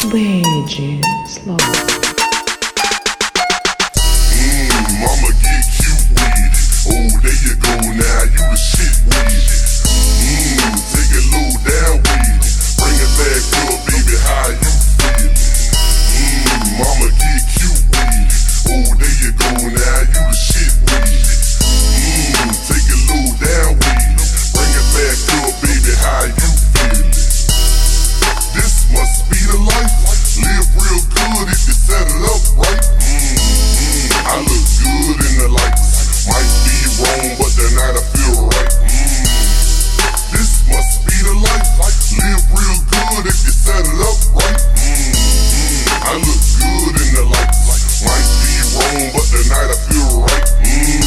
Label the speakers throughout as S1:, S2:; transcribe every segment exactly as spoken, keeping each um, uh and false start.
S1: Verde, slow.
S2: Mmm, mama get cute with it. Oh, there you go now, you the shit with it. Mmm, take it low down with it. Bring it back up, baby, how you feel? Mmm, mama get cute with it. Oh, there you go now, you the shit with it. Mmm, take it low down with it. Bring it back up, baby, how you feel? This must be the life. Live real good if you set it up right. Mmm, mm, I look good in the lights. Might be wrong, but tonight I feel right. Mmm, this must be the life. Live real good if you set it up right. Mmm, mm, I look good in the lights. Might be wrong, but tonight I feel right. Mmm,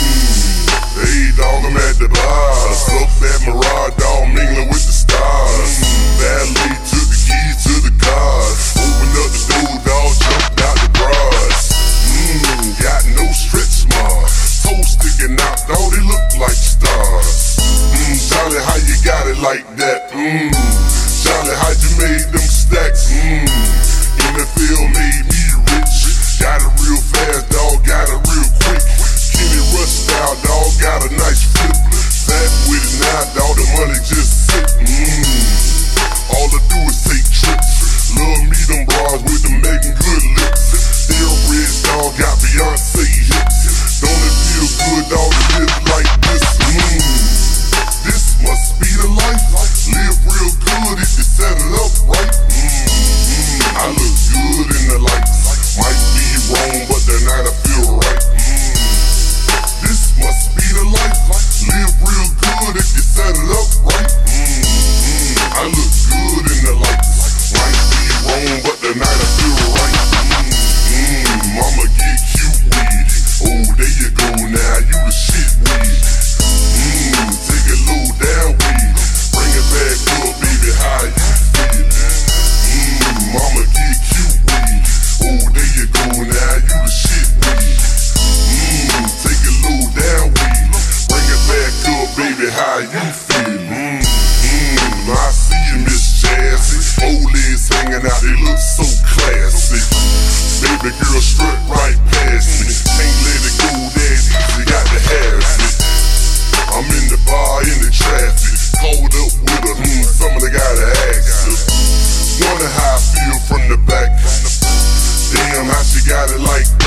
S2: hey dog, I'm at the bar. Up at Mirage, dog, mingling with the stars. Valet took the keys to the car. Open up the door, dog, jumped out the bras. Mmm, got no stretch marks. Toes sticking out, dog, they look like stars. Mmm, Charlie, how you got it like that? Mmm, Charlie, how you made them stacks? Mmm, M F L made me rich. Got it real fast, dog, got it real quick. Kenny Rush style, dog, got a nice flip. Back with it now, dog, the money just sit. Mmm, all I do is take trips. Love me them bras with them making good lips. Still red, dog, got Beyonce hips. Don't it feel good, dog, to live like this? Mmm, this must be the life. Live real good if you set it up right. Mmm, mm, I look good in the lights. Might be wrong, but tonight I feel right. Mmm, this must be the life. Live real good if you set it up right. Mmm, mm, I look good in the lights. Might be wrong, but tonight I feel right. Mmm, mm, mama get cute with it. Oh, there you go now, you the shit with it. Mmm, take it low down with it. Bring it back up, baby, how you feel? Mmm, mama get cute with it. Oh, there you go now, you the shit with it. Mmm, take it low down with it. Bring it back up, baby, how you feel? Mmm, mmm, I see you, Miss Jazzy. Old legs hanging out, they look so classy. Baby girl strut right past me. Ain't let it go that easy, got to have it. I'm in the bar, in the traffic. Called up with her, hmm, somebody gotta ask her. Wonder how I feel from the back. Damn, how she got it like